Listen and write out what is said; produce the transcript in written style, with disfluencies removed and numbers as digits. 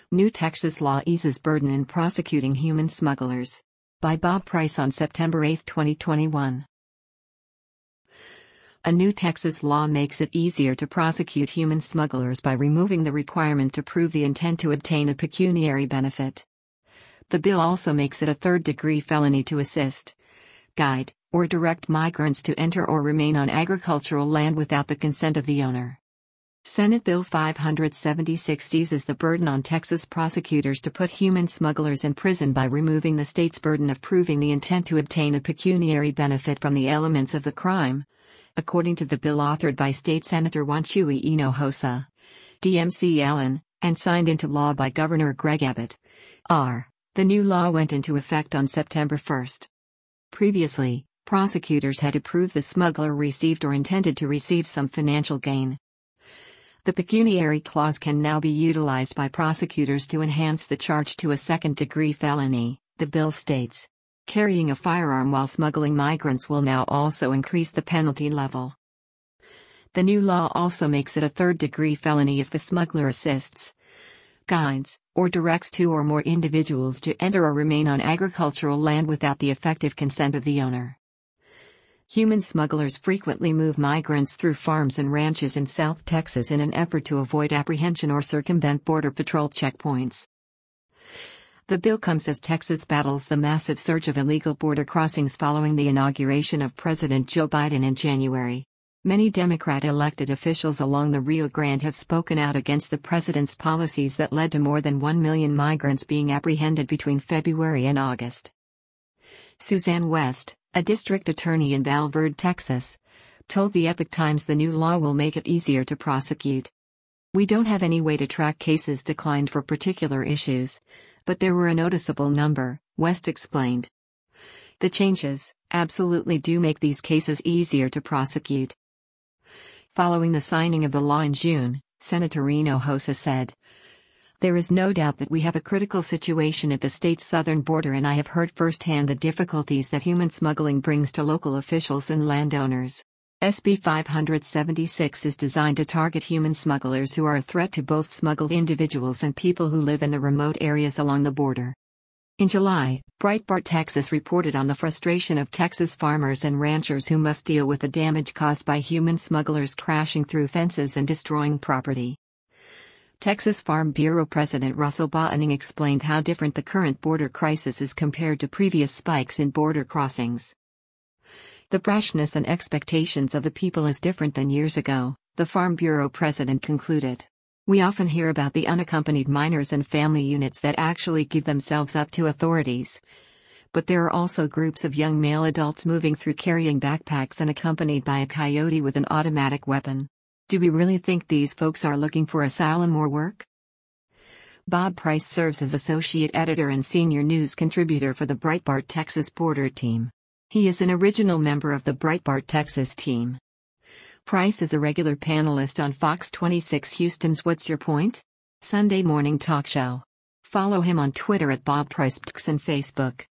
New Texas law eases burden in prosecuting human smugglers. By Bob Price on September 8, 2021. A new Texas law makes it easier to prosecute human smugglers by removing the requirement to prove the intent to obtain a pecuniary benefit. The bill also makes it a third-degree felony to assist, guide, or direct migrants to enter or remain on agricultural land without the consent of the owner. Senate Bill 576 eases the burden on Texas prosecutors to put human smugglers in prison by removing the state's burden of proving the intent to obtain a pecuniary benefit from the elements of the crime, according to the bill authored by State Senator Wanshui Hinojosa, DMC Allen, and signed into law by Governor Greg Abbott. The new law went into effect on September 1. Previously, prosecutors had to prove the smuggler received or intended to receive some financial gain. The pecuniary clause can now be utilized by prosecutors to enhance the charge to a second-degree felony, the bill states. Carrying a firearm while smuggling migrants will now also increase the penalty level. The new law also makes it a third-degree felony if the smuggler assists, guides, or directs two or more individuals to enter or remain on agricultural land without the effective consent of the owner. Human smugglers frequently move migrants through farms and ranches in South Texas in an effort to avoid apprehension or circumvent Border Patrol checkpoints. The bill comes as Texas battles the massive surge of illegal border crossings following the inauguration of President Joe Biden in January. Many Democrat elected officials along the Rio Grande have spoken out against the president's policies that led to more than 1 million migrants being apprehended between February and August. Suzanne West, a district attorney in Val Verde, Texas, told the Epoch Times the new law will make it easier to prosecute. "We don't have any way to track cases declined for particular issues, but there were a noticeable number," West explained. "The changes absolutely do make these cases easier to prosecute." Following the signing of the law in June, Senator Hinojosa said, "There is no doubt that we have a critical situation at the state's southern border, and I have heard firsthand the difficulties that human smuggling brings to local officials and landowners." SB 576 is designed to target human smugglers who are a threat to both smuggled individuals and people who live in the remote areas along the border. In July, Breitbart Texas reported on the frustration of Texas farmers and ranchers who must deal with the damage caused by human smugglers crashing through fences and destroying property. Texas Farm Bureau President Russell Bottoning explained how different the current border crisis is compared to previous spikes in border crossings. "The brashness and expectations of the people is different than years ago," the Farm Bureau president concluded. "We often hear about the unaccompanied minors and family units that actually give themselves up to authorities. But there are also groups of young male adults moving through carrying backpacks and accompanied by a coyote with an automatic weapon. Do we really think these folks are looking for asylum or work?" Bob Price serves as associate editor and senior news contributor for the Breitbart Texas Border team. He is an original member of the Breitbart Texas team. Price is a regular panelist on Fox 26 Houston's What's Your Point? Sunday morning talk show. Follow him on Twitter at Bob Price and Facebook.